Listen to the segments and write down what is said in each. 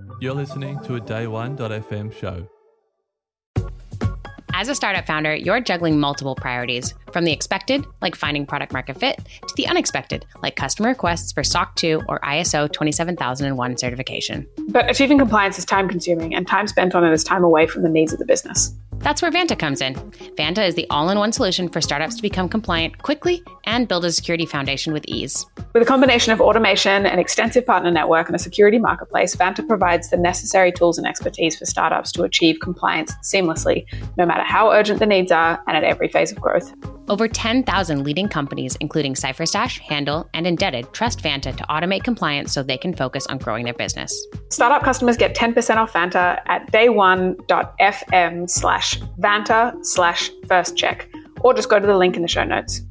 You're listening to a Day1.fm show. As a startup founder, you're juggling multiple priorities, from the expected, like finding product market fit, to the unexpected, like customer requests for SOC 2 or ISO 27001 certification. But achieving compliance is time consuming, and time spent on it is time away from the needs of the business. That's where Vanta comes in. Vanta is the all-in-one solution for startups to become compliant quickly and build a security foundation with ease. With a combination of automation, an extensive partner network, and a security marketplace, Vanta provides the necessary tools and expertise for startups to achieve compliance seamlessly, no matter how urgent the needs are and at every phase of growth. Over 10,000 leading companies, including CipherStash, Handle, and Indebted, trust Vanta to automate compliance so they can focus on growing their business. Startup customers get 10% off Vanta at day1.fm/Vanta/firstcheck, or just go to the link in the show notes.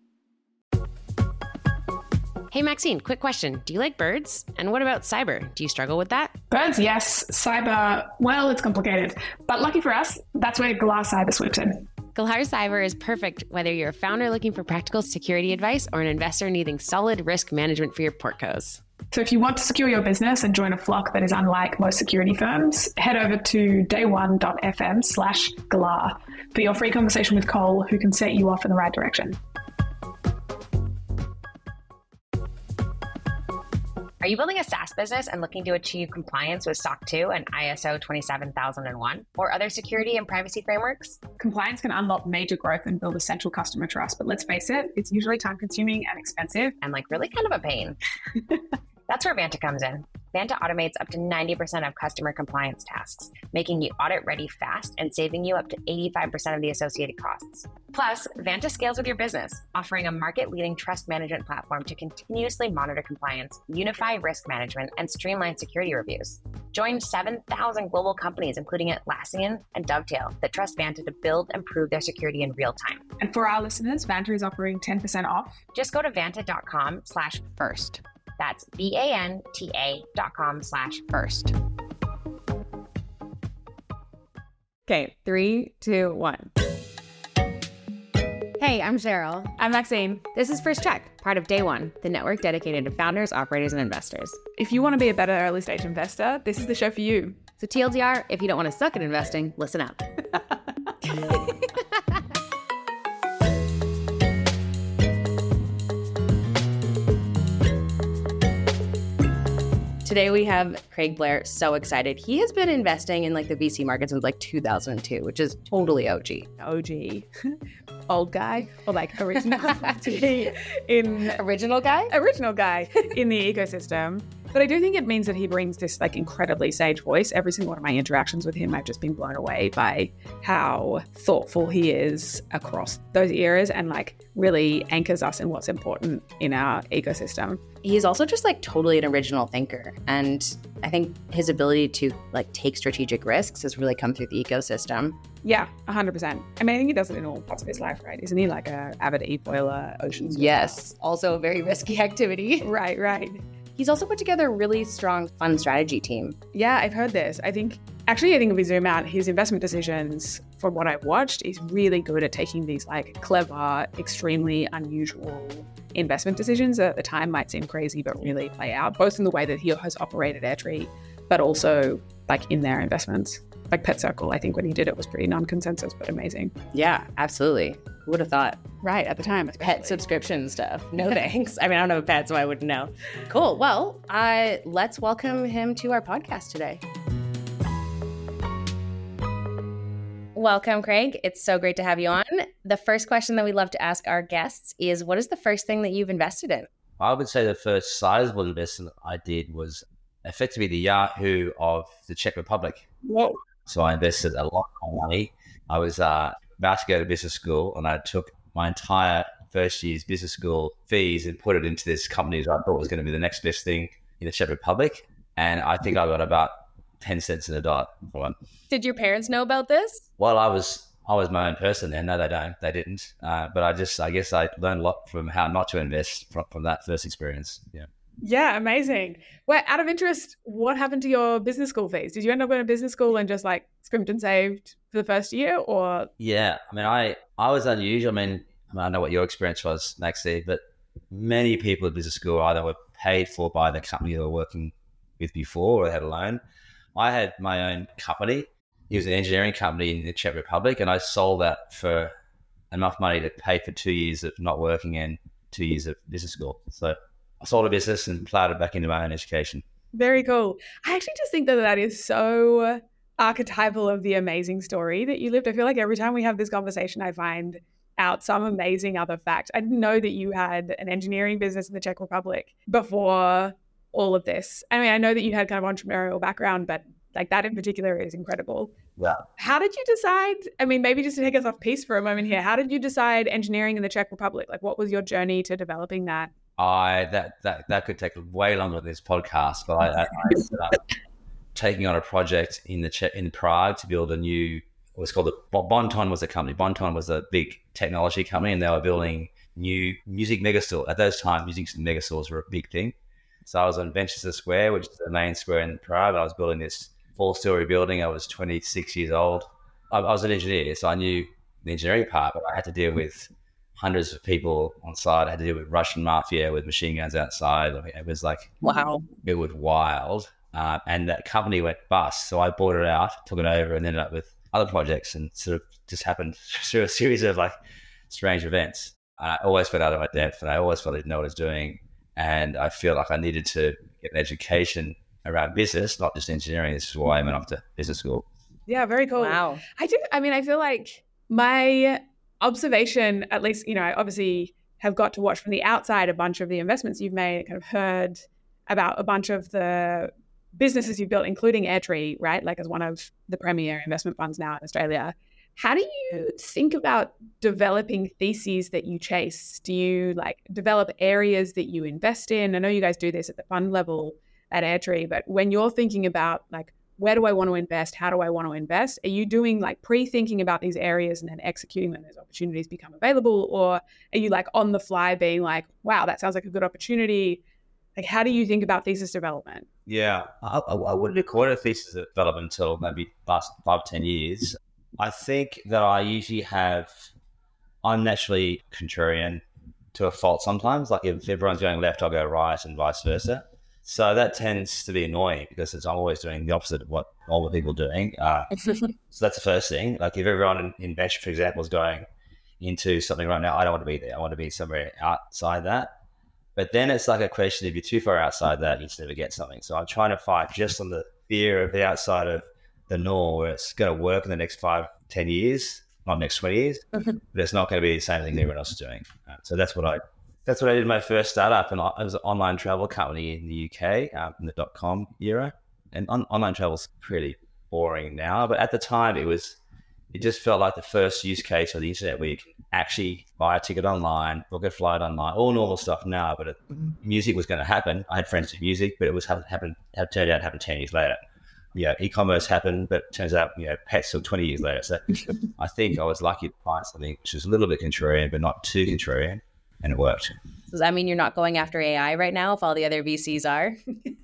Hey, Maxine, quick question. Do you like birds? And what about cyber? Do you struggle with that? Birds, yes. Cyber, well, it's complicated. But lucky for us, that's where Galar Cyber swoops in. Galar Cyber is perfect whether you're a founder looking for practical security advice or an investor needing solid risk management for your portcos. So if you want to secure your business and join a flock that is unlike most security firms, head over to day1.fm/Galar for your free conversation with Cole, who can set you off in the right direction. Are you building a SaaS business and looking to achieve compliance with SOC 2 and ISO 27001 or other security and privacy frameworks? Compliance can unlock major growth and build essential customer trust, but let's face it, it's usually time-consuming and expensive. And really kind of a pain. That's where Vanta comes in. Vanta automates up to 90% of customer compliance tasks, making you audit ready fast and saving you up to 85% of the associated costs. Plus, Vanta scales with your business, offering a market-leading trust management platform to continuously monitor compliance, unify risk management, and streamline security reviews. Join 7,000 global companies, including Atlassian and Dovetail, that trust Vanta to build and prove their security in real time. And for our listeners, Vanta is offering 10% off. Just go to vanta.com/first. That's VANTA.com/first. Okay, 3, 2, 1. Hey, I'm Cheryl. I'm Maxine. This is First Check, part of Day One, the network dedicated to founders, operators, and investors. If you want to be a better early stage investor, this is the show for you. So TLDR, if you don't want to suck at investing, listen up. Today we have Craig Blair, so excited. He has been investing in the VC market since 2002, which is totally OG. OG. Old guy or original Original guy? Original guy in the ecosystem. But I do think it means that he brings this incredibly sage voice. Every single one of my interactions with him, I've just been blown away by how thoughtful he is across those eras and really anchors us in what's important in our ecosystem. He's also just totally an original thinker. And I think his ability to take strategic risks has really come through the ecosystem. Yeah, 100%. I think he does it in all parts of his life, right? Isn't he a avid e-foiler, ocean swimmer? Yes, also a very risky activity. Right. He's also put together a really strong fund strategy team. Yeah, I've heard this. I think if we zoom out, his investment decisions, from what I've watched, is really good at taking these clever, extremely unusual investment decisions that at the time might seem crazy, but really play out, both in the way that he has operated Airtree, but also in their investments. Pet Circle, I think when he did it was pretty non-consensus, but amazing. Yeah, absolutely. Who would have thought? Right, at the time. Especially. Pet subscription stuff. No thanks. I don't have a pet, so I wouldn't know. Cool. Well, let's welcome him to our podcast today. Welcome, Craig. It's so great to have you on. The first question that we love to ask our guests is, what is the first thing that you've invested in? I would say the first sizable investment I did was effectively the Yahoo of the Czech Republic. Whoa. So I invested a lot of money. I was about to go to business school, and I took my entire first year's business school fees and put it into this company that I thought was going to be the next best thing in the Czech Republic. And I think I got about 10 cents in a dot for one. Did your parents know about this? Well, I was my own person then. No, they didn't. But I guess I learned a lot from how not to invest from that first experience. Yeah. Yeah, amazing. Well, out of interest, what happened to your business school fees? Did you end up in a business school and just scrimped and saved for the first year, or? Yeah, I was unusual. I know what your experience was, Maxie, but many people at business school either were paid for by the company they were working with before or they had a loan. I had my own company. It was an engineering company in the Czech Republic, and I sold that for enough money to pay for 2 years of not working and 2 years of business school. So I sold a business and plowed it back into my own education. Very cool. I actually just think that is so archetypal of the amazing story that you lived. I feel like every time we have this conversation, I find out some amazing other fact. I didn't know that you had an engineering business in the Czech Republic before all of this. I mean, I know that you had kind of entrepreneurial background, but like that in particular is incredible. Yeah. How did you decide? I mean, maybe just to take us off piece for a moment here, how did you decide engineering in the Czech Republic? Like, what was your journey to developing that? That could take way longer than this podcast, but I ended up taking on a project in Prague to build a new, it was called Bonton was a company. Bonton was a big technology company, and they were building new music megastore. At those times, music megastores were a big thing. So I was on Manchester Square, which is the main square in Prague. I was building this 4-story building. I was 26 years old. I was an engineer, so I knew the engineering part, but I had to deal with hundreds of people on site. I had to deal with Russian mafia with machine guns outside. I mean, it was like, wow, it was wild. And that company went bust. So I bought it out, took it over, and ended up with other projects, and sort of just happened through a series of like strange events. I always felt out of my depth, and I always felt I didn't know what I was doing. And I feel like I needed to get an education around business, not just engineering. This is why I went off to business school. Yeah, very cool. Wow. I feel like my observation, at least, you know, I obviously have got to watch from the outside a bunch of the investments you've made, kind of heard about a bunch of the businesses you've built, including Airtree, right? Like as one of the premier investment funds now in Australia. How do you think about developing theses that you chase? Do you like develop areas that you invest in? I know you guys do this at the fund level at Airtree, but when you're thinking about like, where do I want to invest? How do I want to invest? Are you doing like pre-thinking about these areas and then executing when those opportunities become available? Or are you like on the fly being like, wow, that sounds like a good opportunity? Like, how do you think about thesis development? Yeah, I wouldn't have called it a thesis development until maybe last 5 to 10 years. I think that I'm naturally contrarian to a fault sometimes. Like if everyone's going left, I'll go right and vice versa. So that tends to be annoying because I'm always doing the opposite of what all the people are doing. So that's the first thing. Like if everyone in venture, for example, is going into something right now, I don't want to be there. I want to be somewhere outside that. But then it's like a question, if you're too far outside that, you just never get something. So I'm trying to fight just on the fear of the outside of the norm where it's going to work in the next 5, 10 years, not next 20 years, but it's not going to be the same thing that everyone else is doing. So that's what I did in my first startup. And it was an online travel company in the UK in the .com era. And online travel is pretty boring now. But at the time, it just felt like the first use case of the internet where you can actually buy a ticket online, book a flight online, all normal stuff now. But music was going to happen. I had friends with music, but it was turned out to happen 10 years later. Yeah, e-commerce happened, but it turns out, pets till 20 years later. So I think I was lucky to find something which was a little bit contrarian, but not too contrarian, and it worked. Does that mean you're not going after AI right now if all the other VCs are?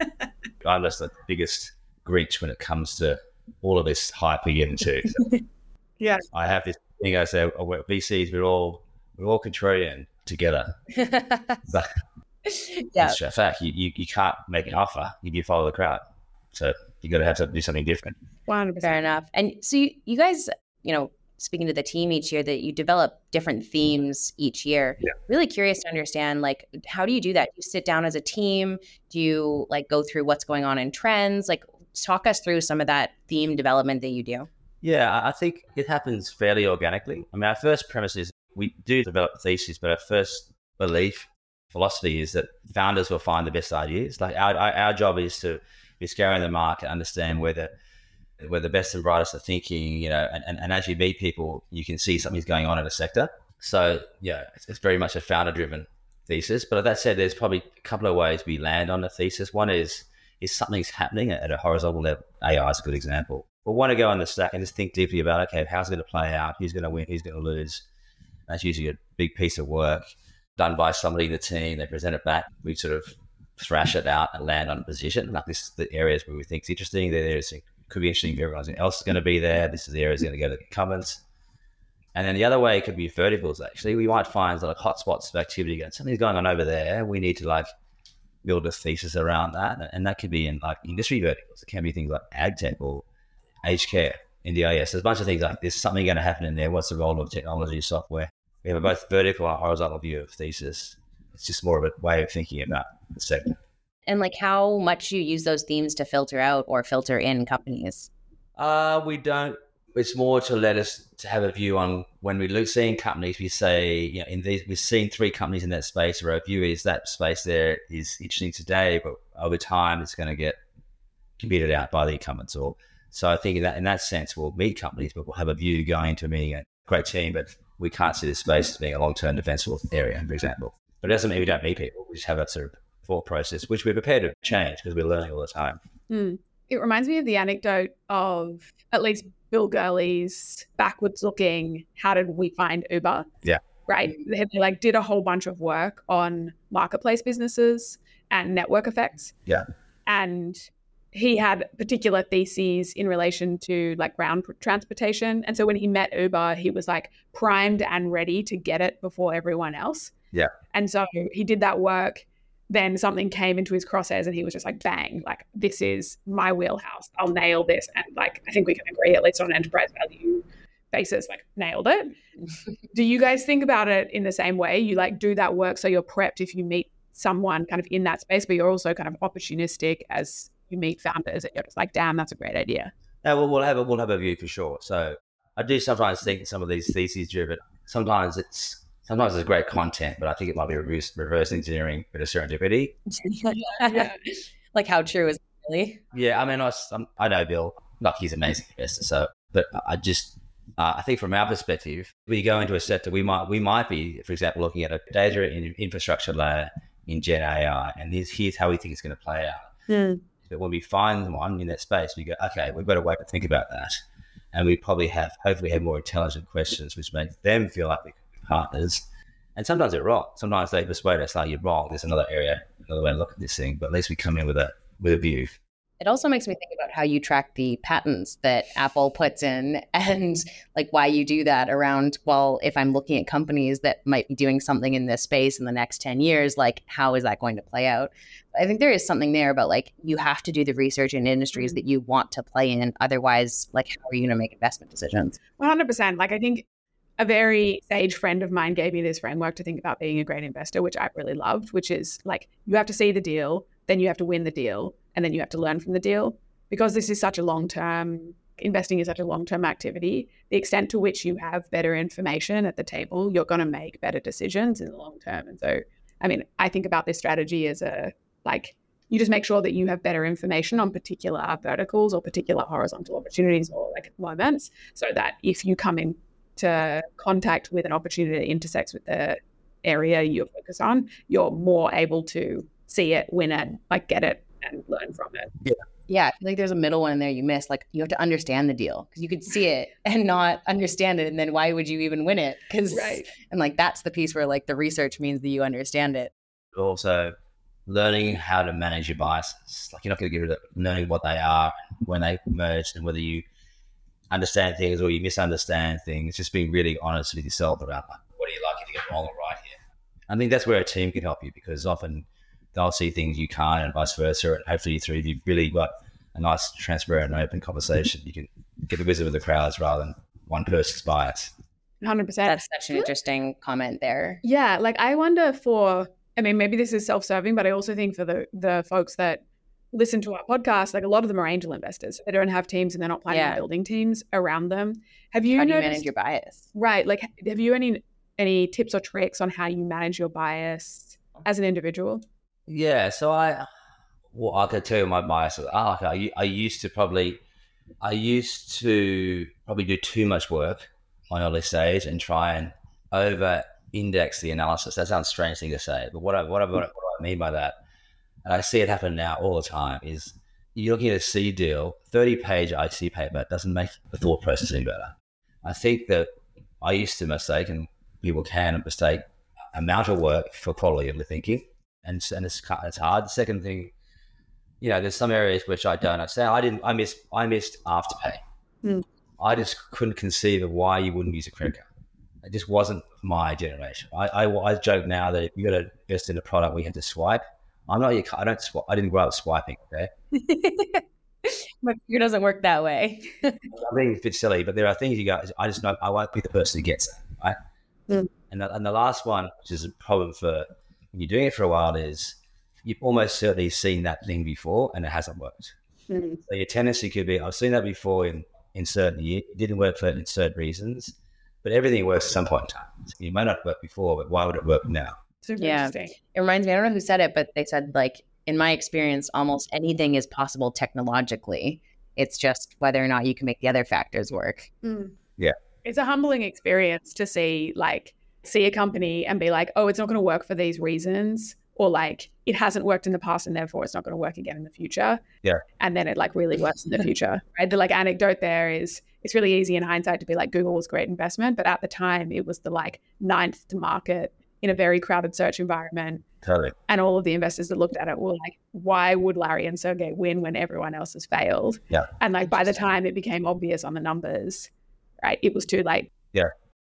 I'm just the biggest Grinch when it comes to all of this hype we get into. So Yes. I have this thing I say, we're VCs, we're all contrarian together. But Yeah. it's a fact. You can't make an offer if you follow the crowd. So you got to have to do something different. 100%. Fair enough. And so you guys, speaking to the team each year, that you develop different themes each year. Yeah. Really curious to understand, like, how do you do that? Do you sit down as a team? Do you like go through what's going on in trends? Like, talk us through some of that theme development that you do. Yeah, I think it happens fairly organically. I mean, our first premise is we do develop theses, but our first philosophy is that founders will find the best ideas. Like our job is to be scouring the market, understand where the best and brightest are thinking, and as you meet people, you can see something's going on in a sector. So yeah, it's very much a founder-driven thesis. But that said, there's probably a couple of ways we land on a thesis. One is something's happening at a horizontal level. AI is a good example. We want to go on the stack and just think deeply about, okay, how's it going to play out? Who's going to win? Who's going to lose? That's usually a big piece of work done by somebody in the team. They present it back. We sort of thrash it out and land on a position. Like this is the areas where we think it's interesting. There's could be interesting if everyone else is going to be there. This is the areas going to go to the incumbents. And then the other way could be verticals, actually. We might find like hotspots of activity going, something's going on over there. We need to build a thesis around that. And that could be in like industry verticals. It can be things like ag tech or aged care, NDIS. There's a bunch of things like there's something going to happen in there. What's the role of technology, software? We have a both vertical and horizontal view of thesis. It's just more of a way of thinking about the sector. And like how much you use those themes to filter out or filter in companies? We don't. It's more to let us to have a view on when we look seeing companies. We say, you know, in these we've seen 3 companies in that space. Our view is that space there is interesting today, but over time it's going to get competed out by the incumbents. Or so I think in that sense we'll meet companies, but we'll have a view going into meeting a great team, but we can't see this space as being a long-term defensible area, for example. But it doesn't mean we don't meet people. We just have that sort of thought process, which we're prepared to change because we're learning all the time. It reminds me of the anecdote of at least Bill Gurley's backwards looking, how did we find Uber? Yeah. Right. They like did a whole bunch of work on marketplace businesses and network effects. Yeah. And he had particular theses in relation to like ground transportation. And so when he met Uber, he was like primed and ready to get it before everyone else. Yeah. And so he did that work. Then something came into his crosshairs and he was just like, bang, like this is my wheelhouse. I'll nail this. And like, I think we can agree, at least on an enterprise value basis, like nailed it. Do you guys think about it in the same way? You like do that work so you're prepped if you meet someone kind of in that space, but you're also kind of opportunistic as you meet founders and you're just like, damn, that's a great idea. Yeah, we'll have a view for sure. So I do sometimes think some of these theses driven. Sometimes it's great content, but I think it might be reverse engineering a bit of serendipity. Yeah. Like how true is it really? Yeah, I mean, I know Bill. Like he's an amazing investor. So, but I think from our perspective, we go into a sector we might be, for example, looking at a data infrastructure layer in Gen AI, and here's how we think it's going to play out. But when we find one in that space, we go, okay, we've got to wait to think about that, and we probably hopefully have more intelligent questions, which make them feel like we could be partners. And sometimes they're wrong. Sometimes they persuade us, you're wrong. There's another area, another way to look at this thing. But at least we come in with a view. It also makes me think about how you track the patents that Apple puts in and like why you do that around, well, if I'm looking at companies that might be doing something in this space in the next 10 years, like how is that going to play out? I think there is something there about like you have to do the research in industries that you want to play in. Otherwise, like how are you going to make investment decisions? 100%. Like I think a very sage friend of mine gave me this framework to think about being a great investor, which I really loved, which is like you have to see the deal, then you have to win the deal, and then you have to learn from the deal. Because this is such a long-term, investing is such a long-term activity, the extent to which you have better information at the table, you're going to make better decisions in the long term. And so, I mean, I think about this strategy as you just make sure that you have better information on particular verticals or particular horizontal opportunities or like moments, so that if you come into contact with an opportunity that intersects with the area you're focused on, you're more able to see it, win it, like get it and learn from it. Yeah, I feel like there's a middle one in there you missed. Like you have to understand the deal because you could see it and not understand it. And then why would you even win it? Right. And like that's the piece where like the research means that you understand it. Also learning how to manage your biases. Like you're not going to get rid of learning what they are, when they merge, and whether you understand things or you misunderstand things. Just being really honest with yourself about what are you likely to get wrong or right here. I think that's where a team can help you because often they'll see things you can't and vice versa. And hopefully if you've really got a nice, transparent and open conversation, you can get the wisdom of the crowds rather than one person's bias. 100%. That's such an interesting comment there. Yeah, like I wonder maybe this is self-serving, but I also think for the folks that listen to our podcast, like a lot of them are angel investors. They don't have teams and they're not planning on building teams around them. How do you manage your bias? Right. Like have you any tips or tricks on how you manage your bias as an individual? Yeah, so I can tell you my biases. I used to probably do too much work on early stage and try and over-index the analysis. That sounds a strange thing to say, but what I mean by that, and I see it happen now all the time, is you're looking at a seed deal, 30-page IC paper doesn't make the thought process any better. I think that I used to mistake, and people can mistake, amount of work for quality of the thinking. And it's hard. The second thing, there's some areas which I don't understand. I missed Afterpay. I just couldn't conceive of why you wouldn't use a credit card. It just wasn't my generation. I joke now that if you got to invest in a product where you have to swipe, I'm not your, I didn't grow up swiping, okay? My computer doesn't work that way. I'm being a bit silly, but there are things you go, I just know I won't be the person who gets it, right? Mm. And the last one, which is a problem for when you're doing it for a while, is you've almost certainly seen that thing before and it hasn't worked. Mm. So your tendency could be, I've seen that before in certain years, it didn't work for certain reasons, but everything works at some point in time. So it may not work before, but why would it work now? Super Yeah. interesting. It reminds me, I don't know who said it, but they said, like, in my experience, almost anything is possible technologically. It's just whether or not you can make the other factors work. Mm. Yeah. It's a humbling experience to see a company and be like, oh, it's not going to work for these reasons, or like it hasn't worked in the past and therefore it's not going to work again in the future. Yeah. And then it like really works in the future, right? The like anecdote there is, it's really easy in hindsight to be like, Google was a great investment, but at the time it was the like 9th to market in a very crowded search environment. Totally. And all of the investors that looked at it were like, why would Larry and Sergey win when everyone else has failed? Yeah. And like by the time it became obvious on the numbers, right, it was too late. Yeah.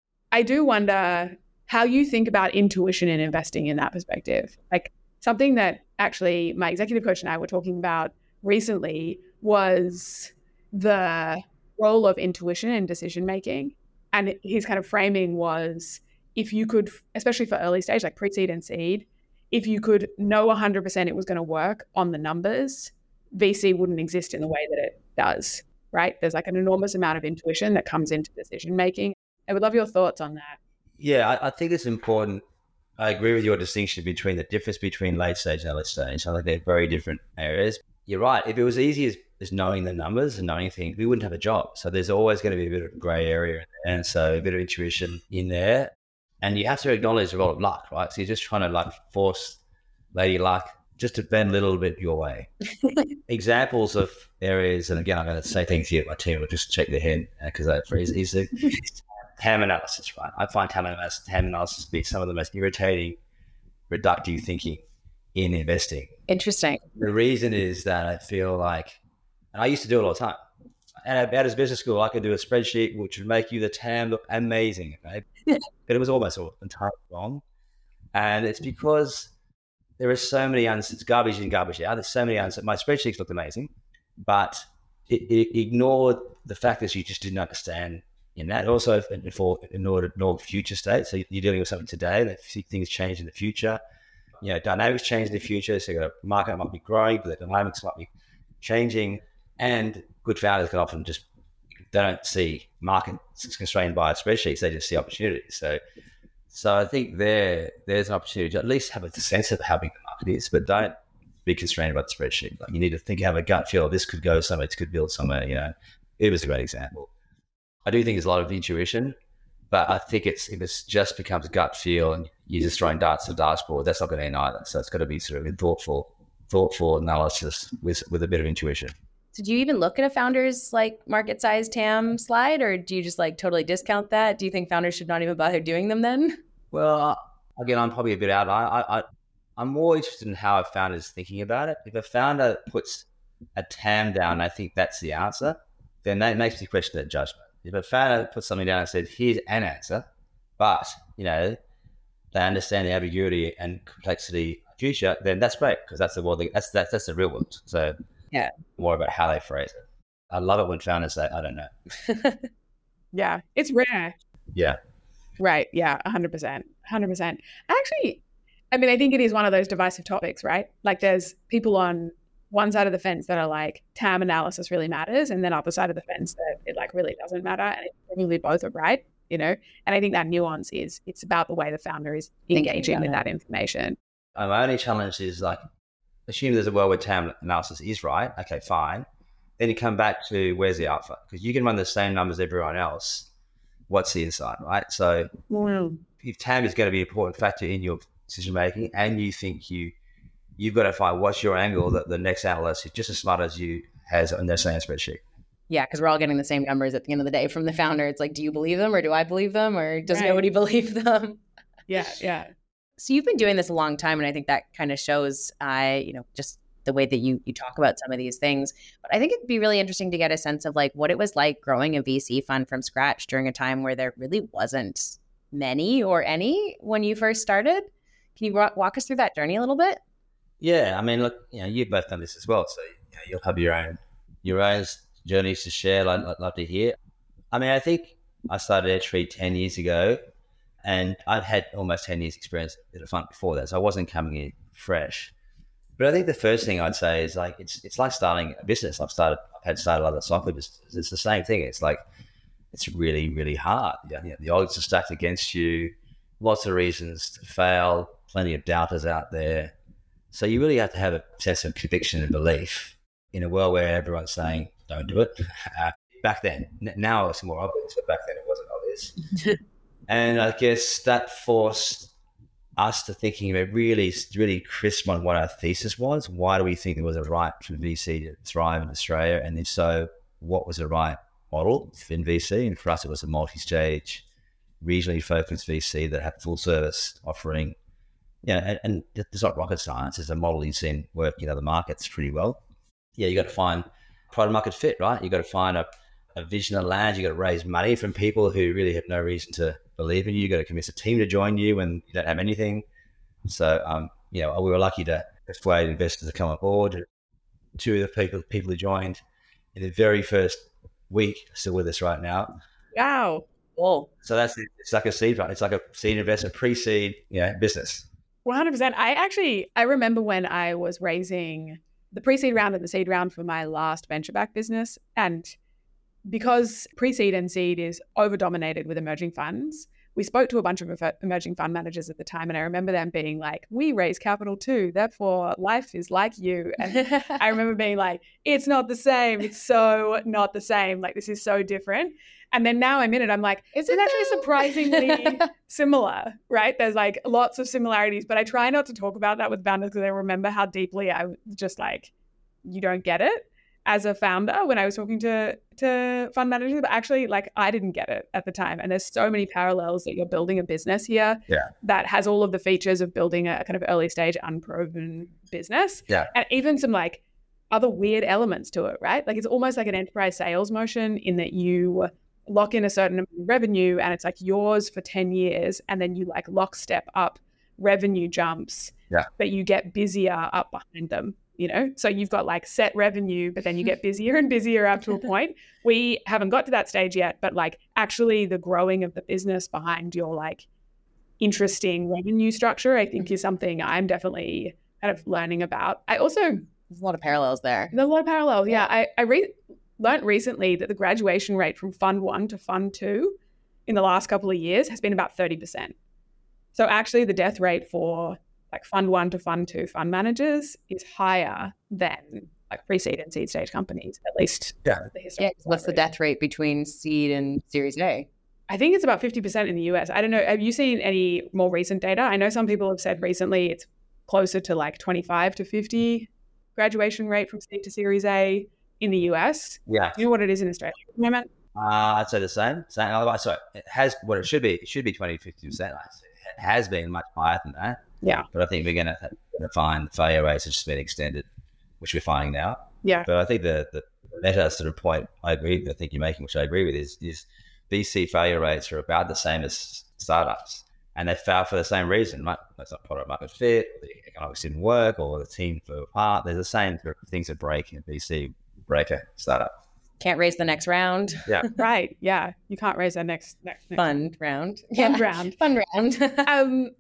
I do wonder how you think about intuition in investing in that perspective. Like something that actually my executive coach and I were talking about recently was the role of intuition in decision making. And his kind of framing was, if you could, especially for early stage, like pre-seed and seed, if you could know 100% it was going to work on the numbers, VC wouldn't exist in the way that it does, right? There's like an enormous amount of intuition that comes into decision making. I would love your thoughts on that. Yeah, I think it's important. I agree with your distinction between the difference between late stage and early stage. I think they're very different areas. You're right. If it was easy as knowing the numbers and knowing things, we wouldn't have a job. So there's always going to be a bit of a gray area. And so a bit of intuition in there. And you have to acknowledge a lot of luck, right? So you're just trying to like force lady luck just to bend a little bit your way. Examples of areas, and again, I'm going to say things here, my team will just shake their head because is TAM analysis, right? I find TAM analysis to be some of the most irritating, reductive thinking in investing. Interesting. The reason is that I feel like, and I used to do it all the time. And at his business school, I could do a spreadsheet which would make you the TAM look amazing, right? But it was almost all entirely wrong. And it's because there are so many answers, garbage in, garbage out. There's so many answers. My spreadsheets looked amazing, but it ignored the factors you just didn't understand in that. Also, ignored future state. So you're dealing with something today, that things change in the future. You know, dynamics change in the future. So the market might be growing, but the dynamics might be changing. And good founders can often just, they don't see markets constrained by spreadsheets. They just see opportunities. So I think there's an opportunity to at least have a sense of how big the market is, but don't be constrained by the spreadsheet. Like you need to have a gut feel. This could go somewhere. This could build somewhere. You know, it was a great example. I do think there's a lot of intuition, but I think if it just becomes gut feel and you're just throwing darts to the dashboard, that's not going to end either. So it's got to be sort of a thoughtful analysis with a bit of intuition. So do you even look at a founder's like market size TAM slide, or do you just like totally discount that? Do you think founders should not even bother doing them then? Well, again, I'm probably a bit out. I'm more interested in how a founder is thinking about it. If a founder puts a TAM down, I think that's the answer, then that makes me question their judgment. If a founder puts something down and said, here's an answer, but, you know, they understand the ambiguity and complexity of the future, then that's great, because that's the world. That's the real world. So yeah, more about how they phrase it. I love it when founders say, I don't know. Yeah, it's rare. Yeah. Right. Yeah, 100%. 100%. Actually, I mean, I think it is one of those divisive topics, right? Like there's people on one side of the fence that are like, TAM analysis really matters, and then other side of the fence that it like really doesn't matter, and probably both are right, you know? And I think that nuance is, it's about the way the founder is engaging with that information. My only challenge is like, assume there's a world where TAM analysis is right. Okay, fine. Then you come back to where's the alpha? Because you can run the same numbers as everyone else. What's the insight, right? So if TAM is going to be an important factor in your decision making, and you think you've got to find what's your angle that the next analyst who's just as smart as you has on their same spreadsheet. Yeah, because we're all getting the same numbers at the end of the day from the founder. It's like, do you believe them, or do I believe them, or does nobody believe them? Yeah. So you've been doing this a long time, and I think that kind of shows, just the way that you talk about some of these things. But I think it'd be really interesting to get a sense of like what it was like growing a VC fund from scratch during a time where there really wasn't many or any when you first started. Can you walk us through that journey a little bit? Yeah, I mean, look, you've both done this as well, so you'll have your own journeys to share. I'd love to hear. I mean, I think I started Airtree 10 years ago, and I've had almost 10 years experience at a fund before that, so I wasn't coming in fresh. But I think the first thing I'd say is like it's like starting a business. I've had started other software businesses. It's the same thing. It's like it's really, really hard. The odds are stacked against you. Lots of reasons to fail. Plenty of doubters out there. So you really have to have a sense of conviction and belief in a world where everyone's saying, "Don't do it." Back then, now it's more obvious, but back then it wasn't obvious. And I guess that forced us to thinking about really crisp on what our thesis was. Why do we think there was a right for VC to thrive in Australia? And if so, what was the right model in VC? And for us, it was a multi-stage, regionally focused VC that had full service offering. And it's not rocket science. It's a model you've seen work in other markets pretty well. You got to find product market fit, right? You got to find a vision that lands. You got to raise money from people who really have no reason to believe in you. You got to convince a team to join you when you don't have anything. So, we were lucky to persuade investors to come on board. Two of the people who joined in the very first week are still with us right now. Wow. Cool. So it's like a seed fund. It's like a seed investment, pre-seed, business. 100%. I remember when I was raising the pre-seed round and the seed round for my last venture-backed business, and because pre-seed and seed is over-dominated with emerging funds, we spoke to a bunch of emerging fund managers at the time, and I remember them being like, "We raise capital too, therefore life is like you." And I remember being like, "It's not the same. It's so not the same. Like, this is so different." And then now I'm in it, I'm like, it's actually surprisingly similar, right? There's like lots of similarities, but I try not to talk about that with founders because I remember how deeply I just like, you don't get it as a founder when I was talking to fund managers, but actually like I didn't get it at the time. And there's so many parallels that you're building a business here that has all of the features of building a kind of early stage unproven business. Yeah. And even some like other weird elements to it, right? Like it's almost like an enterprise sales motion in that you lock in a certain amount of revenue and it's like yours for 10 years and then you like lockstep up revenue jumps, but you get busier up behind them, So you've got like set revenue, but then you get busier and busier up to a point. We haven't got to that stage yet, but like actually the growing of the business behind your like interesting revenue structure, I think is something I'm definitely kind of learning about. There's a lot of parallels there. There's a lot of parallels. Yeah. I learned recently that the graduation rate from fund 1 to fund 2 in the last couple of years has been about 30%. So actually the death rate for like fund 1 to fund 2 fund managers is higher than like pre-seed and seed stage companies, at least. Yeah. What's the death rate between seed and Series A? I think it's about 50% in the US. I don't know. Have you seen any more recent data? I know some people have said recently it's closer to like 25 to 50 graduation rate from seed to Series A in the US. Yeah. Do you know what it is in Australia at the moment? I'd say the same. So it has what it should be. It should be 20-50%. It has been much higher than that. Yeah. But I think we're going to find the failure rates have just been extended, which we're finding now. Yeah. But I think the meta sort of point I think you're making, which I agree with, is VC failure rates are about the same as startups. And they fail for the same reason, right? That's not product market fit, the economics didn't work, or the team flew apart. There's the same sort of things that break in VC, break a startup. Can't raise the next round. Yeah. Right. Yeah. You can't raise that next fund round. Fund round.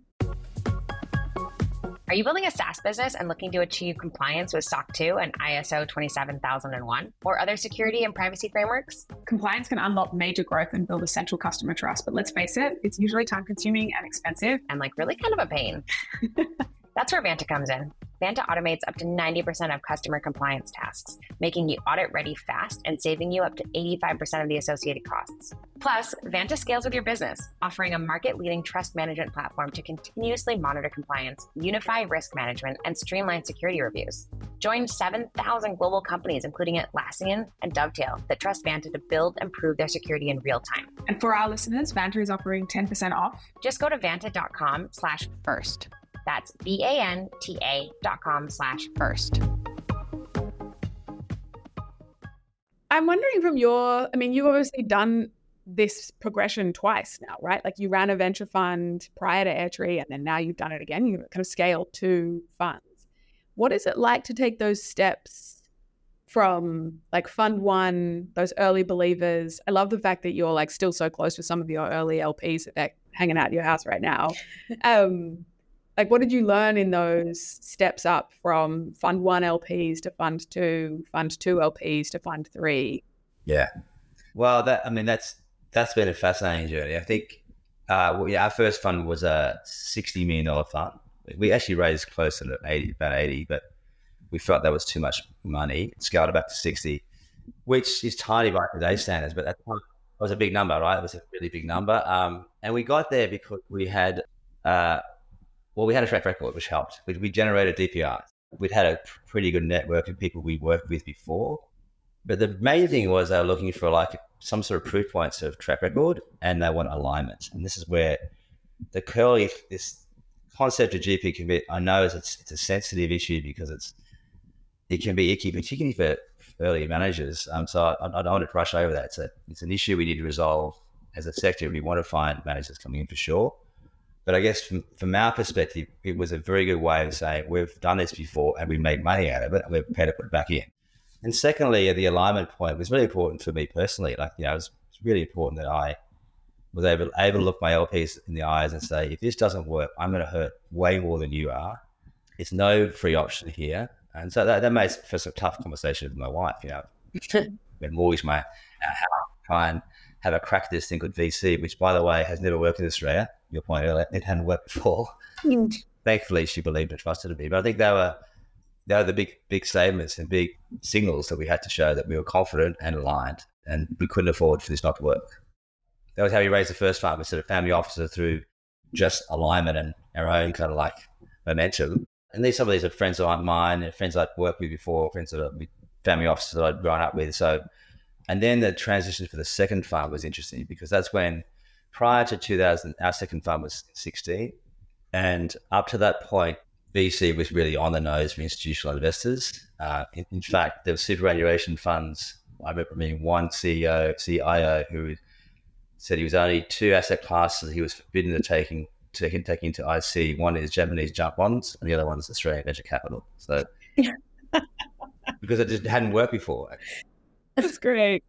Are you building a SaaS business and looking to achieve compliance with SOC 2 and ISO 27001 or other security and privacy frameworks? Compliance can unlock major growth and build essential customer trust, but let's face it, it's usually time-consuming and expensive. And like really kind of a pain. That's where Vanta comes in. Vanta automates up to 90% of customer compliance tasks, making you audit ready fast and saving you up to 85% of the associated costs. Plus, Vanta scales with your business, offering a market-leading trust management platform to continuously monitor compliance, unify risk management, and streamline security reviews. Join 7,000 global companies, including Atlassian and Dovetail, that trust Vanta to build and prove their security in real time. And for our listeners, Vanta is offering 10% off. Just go to vanta.com/first. That's VANTA.com/first. I'm wondering you've obviously done this progression twice now, right? Like you ran a venture fund prior to Airtree and then now you've done it again. You've kind of scaled 2 funds. What is it like to take those steps from like fund one, those early believers? I love the fact that you're like still so close to some of your early LPs that they're hanging out at your house right now. Like, what did you learn in those steps up from fund one LPs to fund two LPs to fund three? Yeah. Well, that's been a fascinating journey. I think our first fund was a $60 million fund. We actually raised close to about 80, but we felt that was too much money. Scaled it back to 60, which is tiny by today's standards, but that was a big number, right? It was a really big number. And we got there because we had a track record, which helped. We generated DPI. We'd had a pretty good network of people we worked with before. But the main thing was they were looking for like some sort of proof points of track record, and they want alignment. And this is where this concept of GP commit, I know it's a sensitive issue because it can be icky, particularly for early managers. So I don't want to rush over that. It's an issue we need to resolve as a sector. We want to find managers coming in for sure. But I guess from our perspective, it was a very good way of saying we've done this before and we made money out of it and we're prepared to put it back in. And secondly, at the alignment point, it was really important for me personally. Like, it was really important that I was able to look my LPs in the eyes and say, if this doesn't work, I'm going to hurt way more than you are. It's no free option here. And so that made for some tough conversations with my wife, when mortgaged my house, try and have a crack at this thing called VC, which, by the way, has never worked in Australia. Your point earlier, it hadn't worked before. Thankfully, she believed and trusted in me. But I think they were the big statements and big signals that we had to show that we were confident and aligned, and we couldn't afford for this not to work. That was how we raised the first fund. We set a family officer through just alignment and our own kind of like momentum. And some of these are friends of mine, and friends I'd worked with before, family officers that I'd grown up with. So, and then the transition for the second fund was interesting because that's when, prior to 2000, our second fund was 16. And up to that point, VC was really on the nose for institutional investors. In fact, there were superannuation funds. I remember meeting one CIO who said he was only two asset classes he was forbidden to take into IC. One is Japanese junk bonds, and the other one is Australian venture capital. So, because it just hadn't worked before. That's great.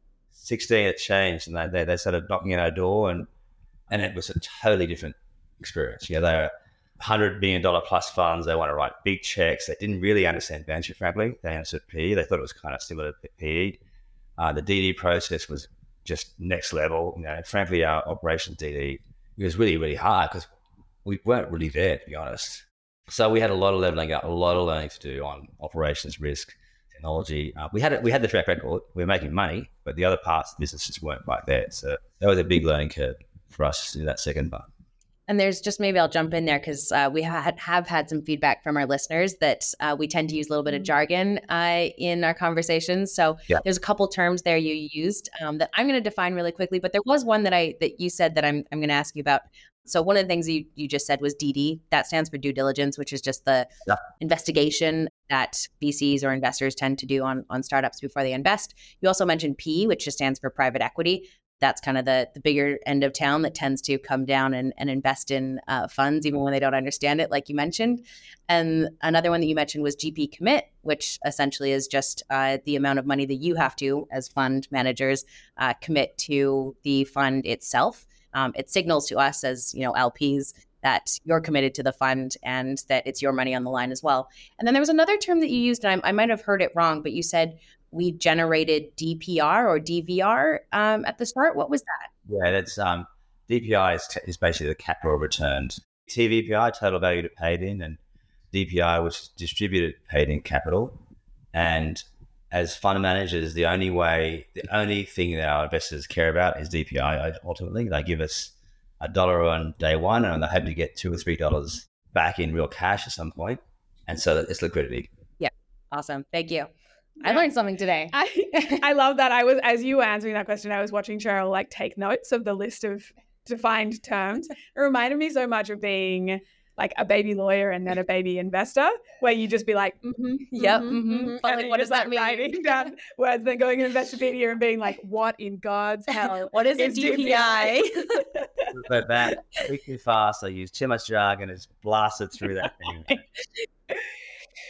16, it changed, and they started knocking at our door, and it was a totally different experience. They were $100 million plus funds. They want to write big checks. They didn't really understand venture, frankly. They understood PE. They thought it was kind of similar to PE. The DD process was just next level. Frankly, our operations DD, it was really, really hard because we weren't really there, to be honest. So we had a lot of leveling up, a lot of learning to do on operations, risk, technology. We had the track record. We were making money, but the other parts of the business just weren't quite there. So that was a big learning curve for us in that second part. And there's just, maybe I'll jump in there because we have had some feedback from our listeners that we tend to use a little bit of jargon in our conversations. So there's a couple terms there you used that I'm going to define really quickly, but there was one that you said that I'm going to ask you about. So one of the things you just said was DD. That stands for due diligence, which is just the investigation that VCs or investors tend to do on startups before they invest. You also mentioned P, which just stands for private equity. That's kind of the bigger end of town that tends to come down and invest in funds, even when they don't understand it, like you mentioned. And another one that you mentioned was GP commit, which essentially is just the amount of money that you have to, as fund managers, commit to the fund itself. It signals to us as LPs that you're committed to the fund and that it's your money on the line as well. And then there was another term that you used, and I might have heard it wrong, but you said we generated DPR or DVR at the start. What was that? Yeah, that's DPI is basically the capital returned. TVPI, total value paid in, and DPI, which is distributed paid in capital. And as fund managers, the only thing that our investors care about is DPI. Ultimately, they give us $1 on day one, and they hope to get $2 or $3 back in real cash at some point. And so it's liquidity. Yeah, awesome. Thank you. I learned something today. I love that. As you were answering that question, I was watching Cheryl take notes of the list of defined terms. It reminded me so much of being like a baby lawyer and then a baby investor, where you just be like, But what does that mean? Writing down words, then going to Investopedia and being like, what in God's hell? What is a DPI? But that too fast. I use too much jargon. It's blasted through that thing.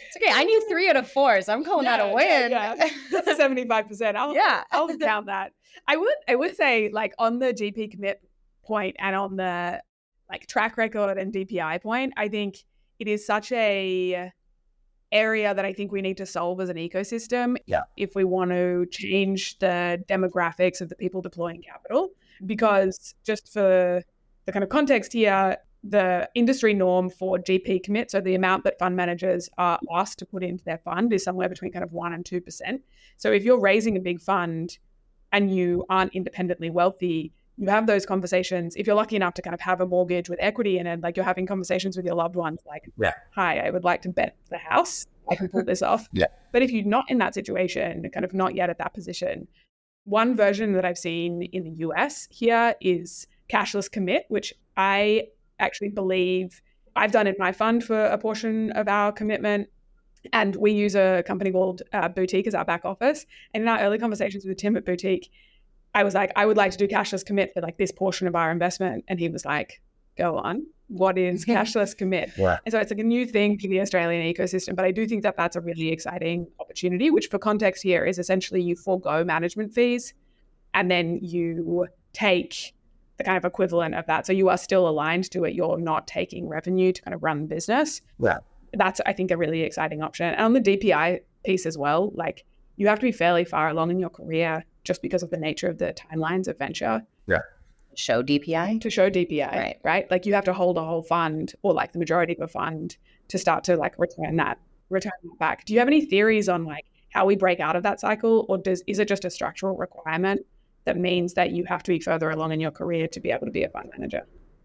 It's okay. I need 3 out of 4, so I'm calling that a win. That's 75%. I'll count that. I would say, like, on the GP commit point and on the like track record and DPI point, I think it is such a area that I think we need to solve as an ecosystem if we want to change the demographics of the people deploying capital. Because just for the kind of context here, the industry norm for GP commit, so the amount that fund managers are asked to put into their fund, is somewhere between kind of 1% and 2%. So if you're raising a big fund and you aren't independently wealthy, you have those conversations. If you're lucky enough to kind of have a mortgage with equity in it, like, you're having conversations with your loved ones like, hi, I would like to bet the house. I can pull this off. But if you're not in that situation, kind of not yet at that position, one version that I've seen in the US here is cashless commit, which I actually believe I've done in my fund for a portion of our commitment. And we use a company called Boutique as our back office. And in our early conversations with Tim at Boutique, I was like, I would like to do cashless commit for like this portion of our investment. And he was like, go on. What is cashless commit? And so it's like a new thing for the Australian ecosystem. But I do think that that's a really exciting opportunity, which for context here is essentially you forego management fees and then you take the kind of equivalent of that. So you are still aligned to it. You're not taking revenue to kind of run the business. That's, I think, a really exciting option. And on the DPI piece as well, like, you have to be fairly far along in your career just because of the nature of the timelines of venture. Show DPI? To show DPI, right? Like, you have to hold a whole fund or like the majority of a fund to start to like return that back. Do you have any theories on like how we break out of that cycle, or is it just a structural requirement that means that you have to be further along in your career to be able to be a fund manager?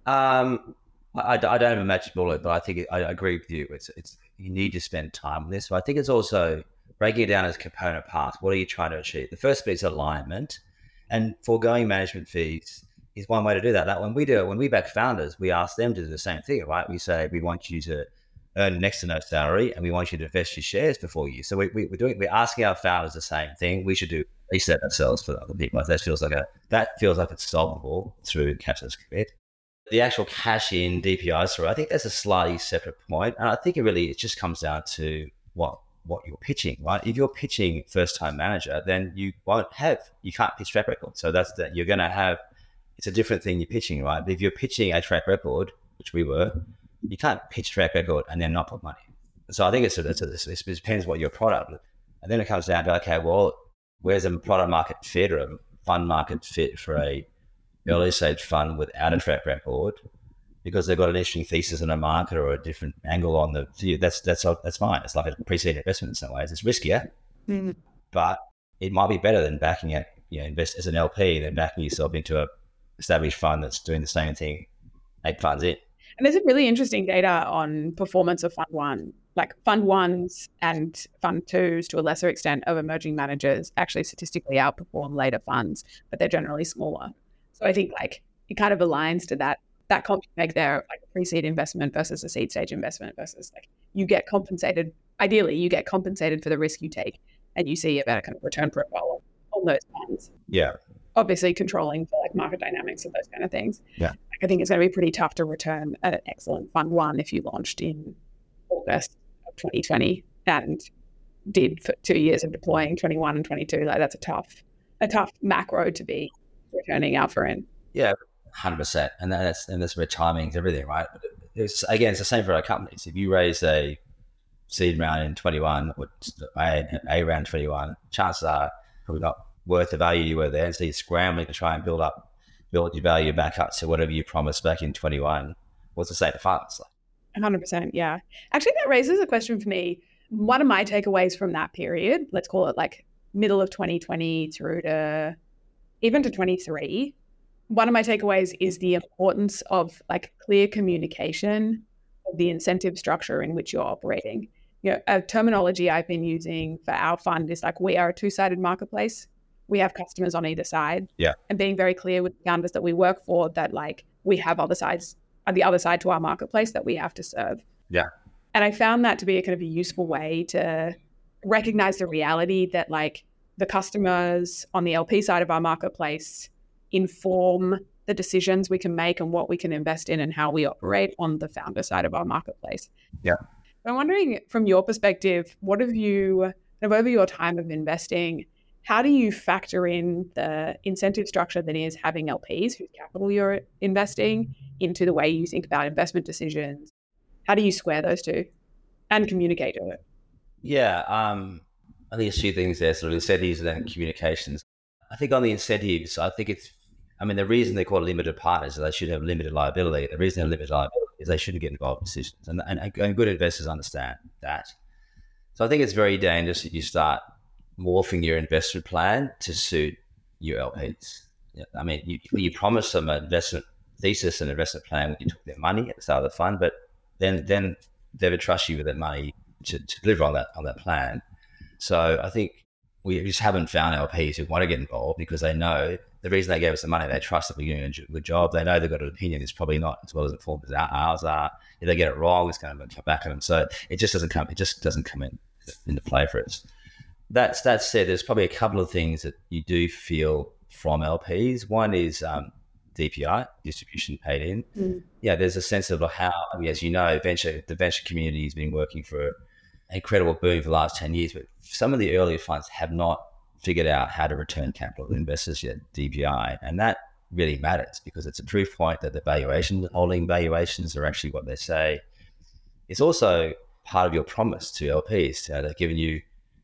I don't have a magic bullet, but I think I agree with you. It's you need to spend time on this. So I think it's also breaking it down as component parts. What are you trying to achieve? The first bit is alignment, and foregoing management fees is one way to do that. Like, when we back founders, we ask them to do the same thing, right? We say, we want you to earn next to no salary, and we want you to invest your shares before you. So we're asking our founders the same thing. We should do at least that ourselves for other people. That feels like it's solvable through cashless commit. The actual cash in DPI story, I think that's a slightly separate point. And I think it just comes down to what you're pitching, right? If you're pitching first time manager, then you can't pitch track record. So you're going to have, it's a different thing you're pitching, right? But if you're pitching a track record, which we were, you can't pitch track record and then not put money. So I think it depends what your product, and then it comes down to, okay, well, where's a product market fit or a fund market fit for a early stage fund without a track record, because they've got an interesting thesis in a market or a different angle on the view. That's fine. It's like a pre-seed investment in some ways. It's riskier, but it might be better than backing it, invest as an LP than backing yourself into a established fund that's doing the same thing 8 funds in. And there's a really interesting data on performance of Fund 1. Like, Fund 1s and Fund 2s, to a lesser extent, of emerging managers actually statistically outperform later funds, but they're generally smaller. So I think like it kind of aligns to that comp make there, like a pre-seed investment versus a seed stage investment versus like you get compensated. Ideally, you get compensated for the risk you take, and you see a better kind of return profile on those funds. Yeah. Obviously controlling for like market dynamics and those kind of things. Yeah. Like, I think it's going to be pretty tough to return an excellent Fund 1 if you launched in August of 2020 and did for 2 years of deploying 21 and 22. Like, that's a tough macro to be returning alpha in. Yeah, 100%. And that's where timing is everything, right? But it's the same for our companies. If you raise a seed round in 21 or a round 21, chances are probably not worth the value you were there. And so you're scrambling to try and build your value back up to whatever you promised back in 21 was the same funds. 100%, yeah. Actually, that raises a question for me. One of my takeaways from that period, let's call it like middle of 2020 through to even to 23, one of my takeaways is the importance of like clear communication of the incentive structure in which you're operating. A terminology I've been using for our fund is like, we are a two-sided marketplace. We have customers on either side. Yeah. And being very clear with the founders that we work for that like we have other sides on the other side to our marketplace that we have to serve. Yeah. And I found that to be a kind of a useful way to recognize the reality that like the customers on the LP side of our marketplace inform the decisions we can make and what we can invest in and how we operate on the founder side of our marketplace. Yeah. I'm wondering, from your perspective, what have you, over your time of investing, how do you factor in the incentive structure that is having LPs whose capital you're investing into the way you think about investment decisions? How do you square those two and communicate to it? Yeah, I think there's a few things there, sort of incentives and then communications. I think on the incentives, the reason they call it limited partners is they should have limited liability. The reason they have limited liability is they shouldn't get involved in decisions. And good investors understand that. So I think it's very dangerous if you start morphing your investment plan to suit your LPs. Yeah, I mean, you promise them an investment thesis and investment plan when you took their money at the start of the fund, but then they would trust you with that money to deliver on that plan. So I think we just haven't found LPs who want to get involved because they know the reason they gave us the money, they trust that we're doing a good job. They know they've got an opinion. It's probably not as well as informed as ours are. If they get it wrong, it's going to come back at them. So it just doesn't come into play for us. That said, there's probably a couple of things that you do feel from LPs. One is DPI, distribution paid in. Yeah, there's a sense of how, as you know, the venture community has been working for an incredible boom for the last 10 years, but some of the earlier funds have not figured out how to return capital to investors yet, DPI. And that really matters because it's a proof point that the holding valuations are actually what they say. It's also part of your promise to LPs. They've given you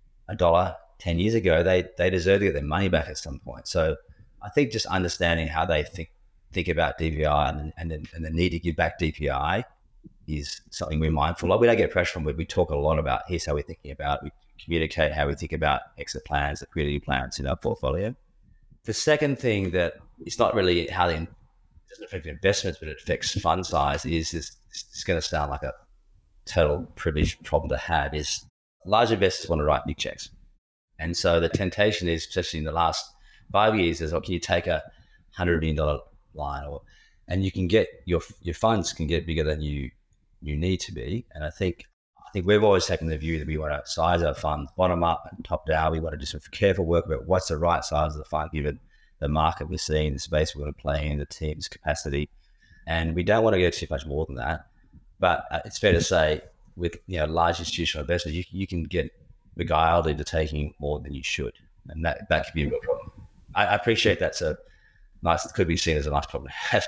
$1 10 years ago, they deserve to get their money back at some point. So I think just understanding how they think about DPI and the need to give back DPI is something we're mindful of. We don't get pressure from it. We talk a lot about here's how we're thinking about it. We communicate how we think about exit plans, liquidity plans in our portfolio. The second thing that it's not really how it doesn't affect investments, but it affects fund size is this. It's going to sound like a total privileged problem to have is large investors want to write big checks. And so the temptation is, especially in the last 5 years, is, can you take a $100 million line and you can get your funds can get bigger than you need to be. And I think we've always taken the view that we want to size our funds bottom up and top down. We want to do some careful work about what's the right size of the fund given the market we're seeing, the space we're going to play in, the team's capacity. And we don't want to go too much more than that. But it's fair to say with large institutional investors, you can get beguiled into taking more than you should. And that could be a real problem. I appreciate that's a nice, could be seen as a nice problem to have.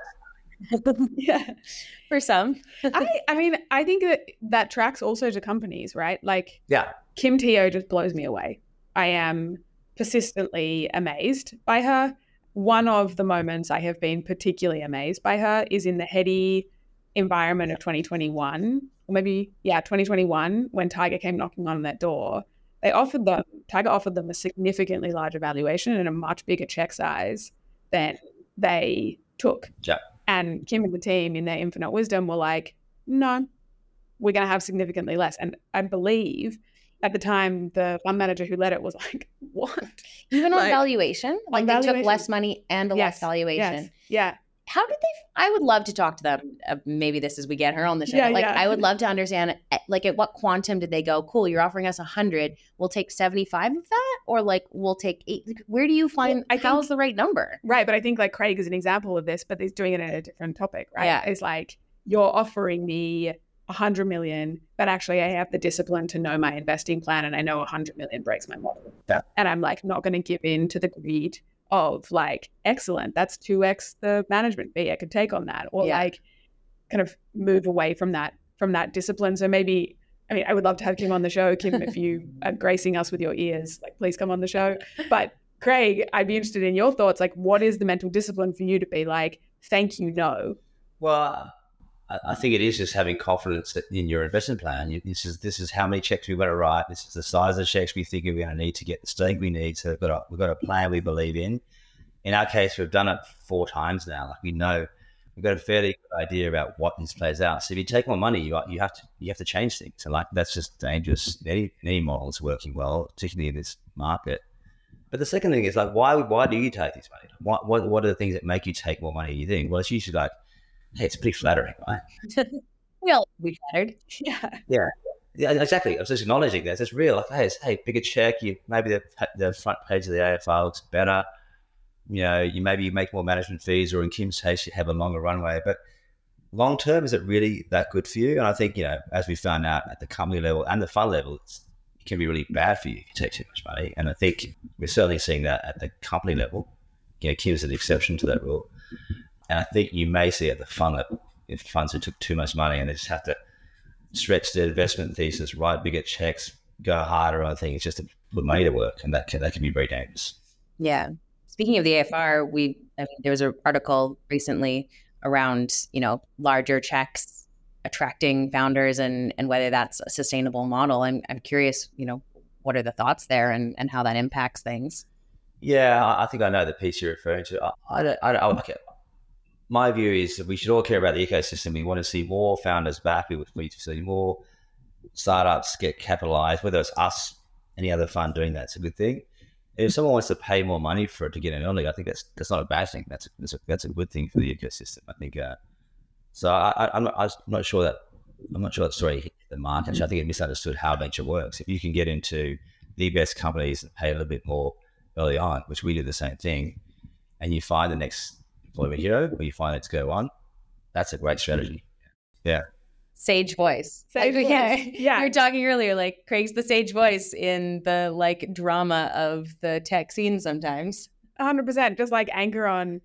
Yeah, for some. I think that tracks also to companies, right? Like, yeah, Kim Teo just blows me away. I am persistently amazed by her. One of the moments I have been particularly amazed by her is in the heady environment of 2021, or maybe 2021, when Tiger came knocking on that door. Tiger offered them a significantly larger valuation and a much bigger check size than they took. Yeah. And Kim and the team, in their infinite wisdom, were like, no, we're going to have significantly less. And I believe at the time, the fund manager who led it was like, what? Even on valuation? Like they took less money and a less valuation. Yes. Yeah. How did they? I would love to talk to them. Maybe this is we get her on the show. I would love to understand. Like, at what quantum did they go? Cool, you're offering us 100. We'll take 75 of that, or like we'll take 8. Like, where do you find? How's the right number? Right, but I think like Craig is an example of this, but he's doing it in a different topic. Right? Yeah, it's like you're offering me 100 million, but actually I have the discipline to know my investing plan, and I know 100 million breaks my model. Yeah. And I'm like not going to give in to the greed of like, excellent, that's 2x the management fee I could take on that, or like kind of move away from that discipline. So maybe, I would love to have Kim on the show. Kim, if you are gracing us with your ears, like please come on the show. But Craig, I'd be interested in your thoughts. Like, what is the mental discipline for you to be like, thank you, no? Well, I think it is just having confidence in your investment plan. This is how many checks we want to write. This is the size of the checks we think we're going to need to get the stake we need. So we've got a plan we believe in. In our case, we've done it 4 times now. Like, we know we've got a fairly good idea about what this plays out. So if you take more money, you have to change things. So like, that's just dangerous. Any model is working well, particularly in this market. But the second thing is like, why do you take this money? What are the things that make you take more money? You think? Well, it's usually like, hey, it's pretty flattering, right? We flattered. Yeah, exactly. I was just acknowledging that. It's real. Like, hey, bigger check. Maybe the front page of the AFR looks better. You maybe make more management fees, or in Kim's case, you have a longer runway. But long term, is it really that good for you? And I think, as we found out at the company level and the fund level, it can be really bad for you if you take too much money. And I think we're certainly seeing that at the company level. Kim's an exception to that rule. And I think you may see at the fund level, if funds who took too much money and they just have to stretch their investment thesis, write bigger checks, go harder on things just to put money to work. And that can be very dangerous. Yeah. Speaking of the AFR, there was an article recently around, larger checks attracting founders and whether that's a sustainable model. I'm curious, what are the thoughts there and how that impacts things? Yeah, I think I know the piece you're referring to. I don't like it. My view is that we should all care about the ecosystem. We want to see more founders back. We see more startups get capitalized, whether it's us, any other fund doing that. It's a good thing. If someone wants to pay more money for it to get in early, I think that's not a bad thing. That's a good thing for the ecosystem. I think. So I'm not sure that story hit the market. I think it misunderstood how venture works. If you can get into the best companies and pay a little bit more early on, which we do the same thing, and you find the next employment hero, or you find it's go on, that's a great strategy. Yeah. Sage voice. Yeah. You were talking earlier, like Craig's the sage voice in the drama of the tech scene sometimes. 100%, just anchor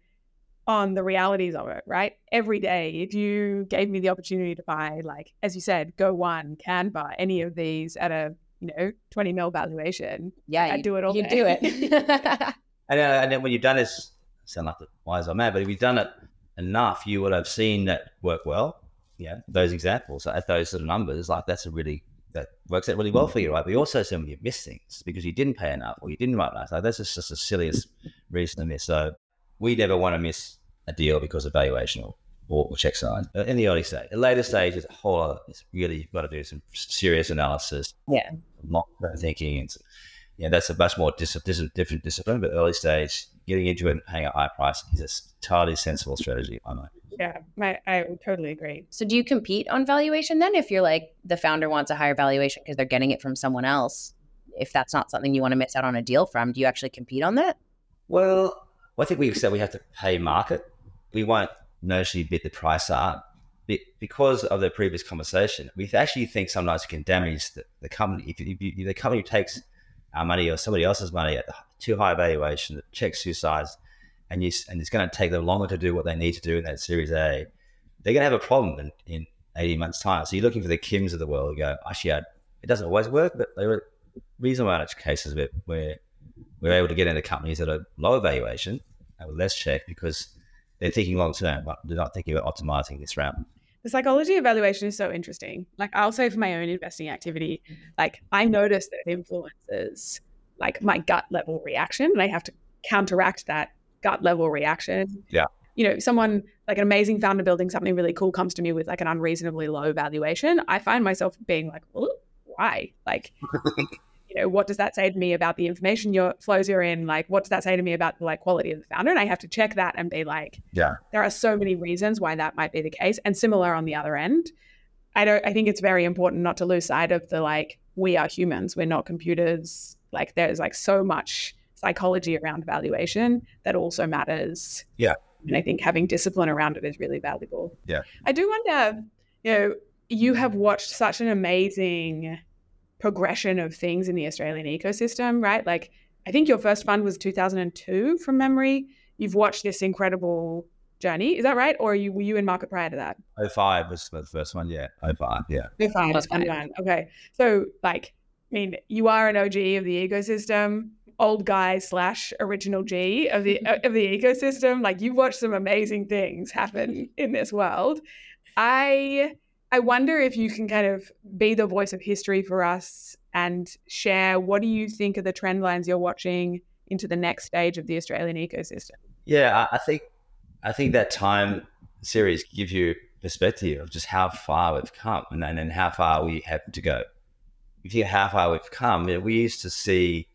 on the realities of it, right? Every day, if you gave me the opportunity to buy, as you said, Go1, Canva, any of these at a 20 mil valuation, I'd do it all day. You'd do it. And then when you've done this, sound like the wise old man, but if you've done it enough, you would have seen that work well. Yeah, those examples at those sort of numbers, that works out really well for you, right? But you also see when you miss things because you didn't pay enough or you didn't write enough. That's just the silliest reason to miss. So we never want to miss a deal because of valuation or check size. In the early stage, the later stage is a whole other. It's really, you've got to do some serious analysis. Yeah, long-term thinking, and that's a much more different discipline. But early stage, getting into it and paying a high price is a totally sensible strategy, I might. Yeah, I totally agree. So do you compete on valuation then? If you're the founder wants a higher valuation because they're getting it from someone else, if that's not something you want to miss out on a deal from, do you actually compete on that? Well, I think we said we have to pay market. We won't notionally bid the price up because of the previous conversation. We actually think sometimes it can damage the company. If the company takes our money or somebody else's money at too high valuation, the check's too size, and it's going to take them longer to do what they need to do in that Series A, they're going to have a problem in 18 months' time. So you're looking for the Kims of the world who go, actually, it doesn't always work, but there are reasonable amount of cases where we're able to get into companies at a lower valuation and with less check because they're thinking long term, but they're not thinking about optimizing this route. The psychology of valuation is so interesting. I'll say for my own investing activity, I notice that it influences my gut level reaction, and I have to counteract that gut level reaction. Yeah. Someone an amazing founder building something really cool comes to me with an unreasonably low valuation. I find myself being well, why? What does that say to me about the information flows you're in? What does that say to me about the quality of the founder? And I have to check that and be there are so many reasons why that might be the case. And similar on the other end, I think it's very important not to lose sight of the we are humans, we're not computers. There's so much psychology around valuation that also matters. Yeah. And I think having discipline around it is really valuable. Yeah. I do wonder, you have watched such an amazing progression of things in the Australian ecosystem, right? I think your first fund was 2002 from memory. You've watched this incredible journey. Is that right? Or were you in market prior to that? 05 was the first one. Yeah. 05. Yeah. 05 was fund one. Okay. So you are an OG of the ecosystem, old guy / original G of the ecosystem. You've watched some amazing things happen in this world. I wonder if you can kind of be the voice of history for us and share what do you think are the trend lines you're watching into the next stage of the Australian ecosystem? Yeah, I think that time series gives you perspective of just how far we've come and then how far we have to go. If you think how far we've come, we used to see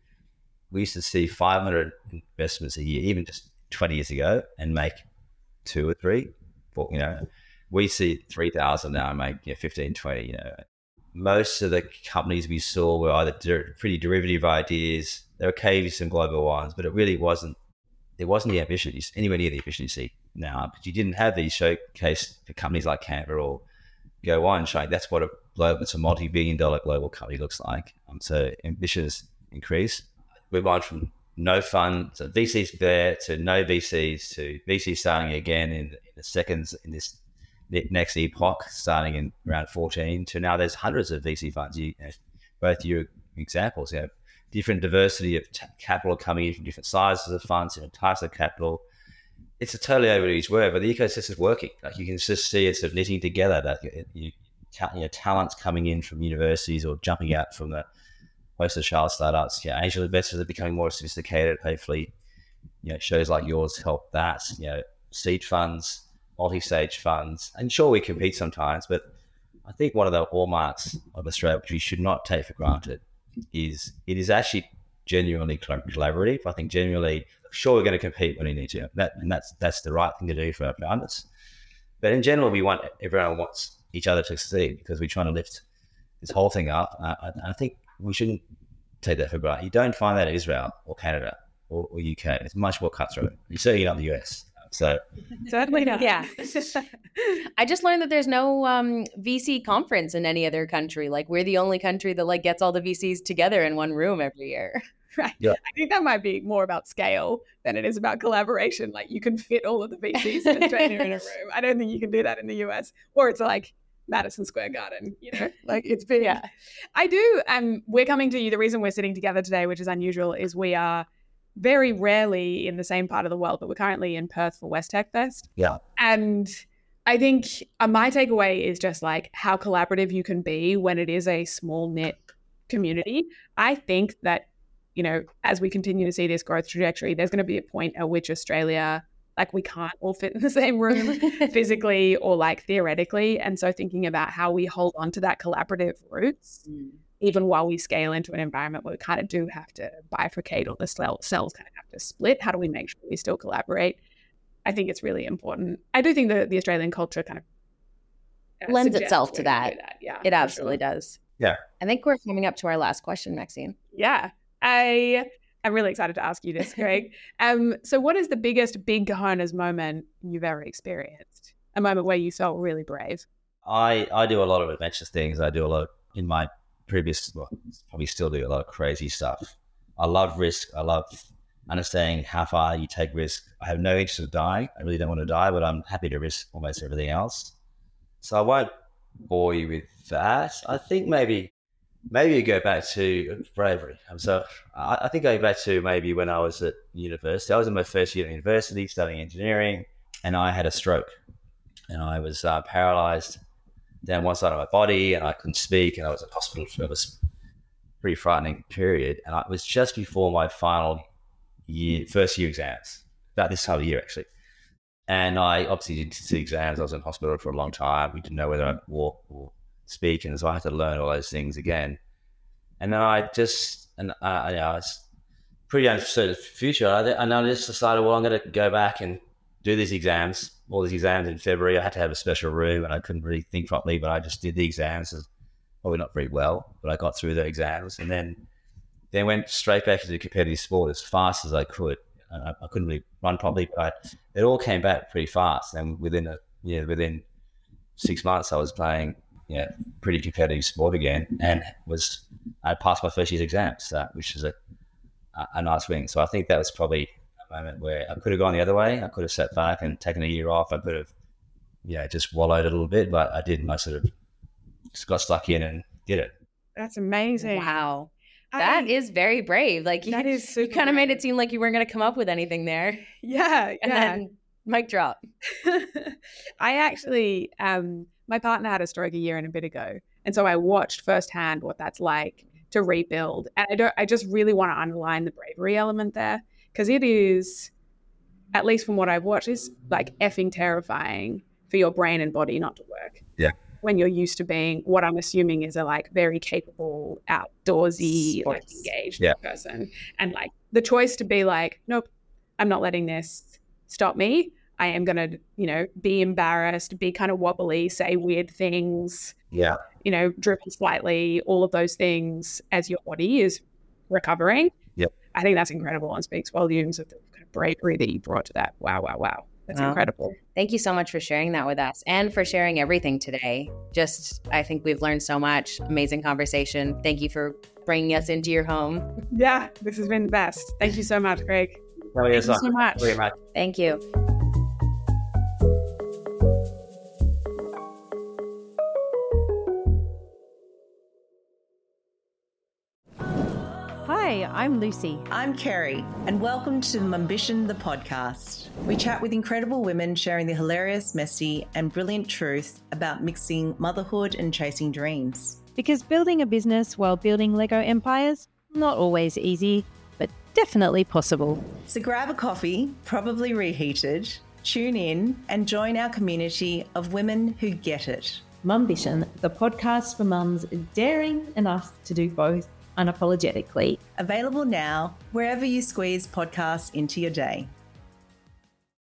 500 investments a year, even just 20 years ago, and make 2 or 3. We see 3,000 now and make 15, 20. Most of the companies we saw were either pretty derivative ideas. There were occasionally some global ones, but it really wasn't there wasn't the ambition, anywhere near the ambition you see now, because you didn't have these showcase for companies like Canva or Go On showing that's what it's a multi-billion-dollar global company looks like. So ambitions increase. We've gone from no fund, so VCs there, to no VCs, to VCs starting again in the seconds in this next epoch, starting in around 14, to now there's hundreds of VC funds. Both your examples, different diversity of capital coming in from different sizes of funds, different types of capital. It's a totally overused word, but the ecosystem is working. Like you can just see it sort of knitting together. That talents coming in from universities or jumping out from the most of the child startups. Angel investors are becoming more sophisticated. Hopefully, shows like yours help that. Seed funds, multi-stage funds, and sure we compete sometimes, but I think one of the hallmarks of Australia, which we should not take for granted, is it is actually genuinely collaborative. I think genuinely, sure, we're going to compete when we need to. That's the right thing to do for our founders. But in general, everyone wants each other to succeed because we're trying to lift this whole thing up. I think we shouldn't take that for granted. You don't find that in Israel or Canada or UK. It's much more cutthroat. You're certainly not the US. So certainly not. Yeah. I just learned that there's no VC conference in any other country. Like we're the only country that gets all the VCs together in one room every year. Right. Yeah. I think that might be more about scale than it is about collaboration. Like you can fit all of the VCs in Australia in a room. I don't think you can do that in the US. Or it's like Madison Square Garden, it's big. Yeah. I do. We're coming to you. The reason we're sitting together today, which is unusual, is we are very rarely in the same part of the world, but we're currently in Perth for West Tech Fest. Yeah. And I think my takeaway is just how collaborative you can be when it is a small knit community. I think that, as we continue to see this growth trajectory, there's going to be a point at which Australia, we can't all fit in the same room physically or theoretically. And so thinking about how we hold on to that collaborative roots, even while we scale into an environment where we kind of do have to bifurcate or the cells kind of have to split, how do we make sure we still collaborate? I think it's really important. I do think that the Australian culture kind of lends itself to that. Yeah, it absolutely does. Yeah. I think we're coming up to our last question, Maxine. Yeah. I'm really excited to ask you this, Craig. So what is the biggest big cojones moment you've ever experienced? A moment where you felt really brave? I do a lot of adventurous things. I do a lot in my previous, probably still do a lot of crazy stuff. I love risk. I love understanding how far you take risk. I have no interest in dying. I really don't want to die, but I'm happy to risk almost everything else. So I won't bore you with that. I think maybe you go back to bravery. So I think going back to maybe when I was at university. I was in my first year at university studying engineering, and I had a stroke, and I was paralyzed down one side of my body, and I couldn't speak, and I was in hospital for this pretty frightening period. And it was just before my first year exams, about this time of year actually. And I obviously did the exams. I was in hospital for a long time. We didn't know whether I'd walk or speak, and so I had to learn all those things again. And then I was pretty uncertain future, and I just decided, well, I'm going to go back and do these exams. All these exams in February. I had to have a special room, and I couldn't really think properly, but I just did the exams. Probably not very well, but I got through the exams, and then went straight back into competitive sport as fast as I could. And I couldn't really run properly, but it all came back pretty fast. And within 6 months, I was playing pretty competitive sport again, and I passed my first year's exams, which is a nice win. So I think that was probably a moment where I could have gone the other way. I could have sat back and taken a year off. I could have, just wallowed a little bit, but I didn't. I sort of just got stuck in and did it. That's amazing. Wow. That is very brave. That is super. You kind of made it seem like you weren't going to come up with anything there. Yeah. And then mic drop. I actually, my partner had a stroke a year and a bit ago. And so I watched firsthand what that's like to rebuild. And I just really want to underline the bravery element there, because it is, at least from what I've watched, is effing terrifying for your brain and body not to work. Yeah. When you're used to being what I'm assuming is a very capable, outdoorsy, engaged person. And the choice to be nope, I'm not letting this stop me. I am going to, be embarrassed, be kind of wobbly, say weird things, dribble slightly, all of those things as your body is recovering. Yep. I think that's incredible and speaks volumes of the kind of bravery that you brought to that. Wow. That's incredible. Thank you so much for sharing that with us and for sharing everything today. I think we've learned so much. Amazing conversation. Thank you for bringing us into your home. Yeah, this has been the best. Thank you so much, Greg. Thank you so much. Very much. Thank you. Hi, I'm Lucy. I'm Kerry, and welcome to Mumbition, the podcast. We chat with incredible women sharing the hilarious, messy, and brilliant truth about mixing motherhood and chasing dreams. Because building a business while building Lego empires, not always easy, but definitely possible. So grab a coffee, probably reheated, tune in, and join our community of women who get it. Mumbition, the podcast for mums daring enough to do both unapologetically. Available now wherever you squeeze podcasts into your day.